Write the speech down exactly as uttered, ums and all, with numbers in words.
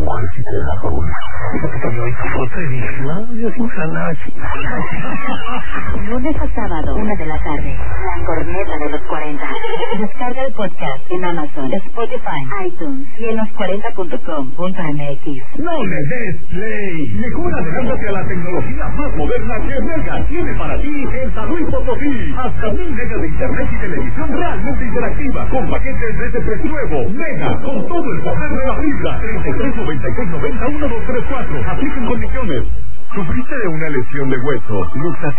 mujercita de la fauna. Fíjate que yo vi tu foto y dije, no, yo soy un Sanachi. Lunes a sábado, una de la tarde. La corneta de los cuarenta. Descarga el podcast en Amazon, Spotify, iTunes y en los cuarenta punto com punto m x. No le des play. Mejor adelántate a la tecnología más moderna que Mega tiene para ti en San Luis Potosí. Hasta mil megas de internet y televisión realmente interactiva. Con paquetes de ese precio nuevo. Mega, con todo el poder de la fibra. treinta y tres noventa y seis noventa uno dos tres cuatro. Apliquen condiciones. ¿Sufriste de una lesión de hueso? Luxación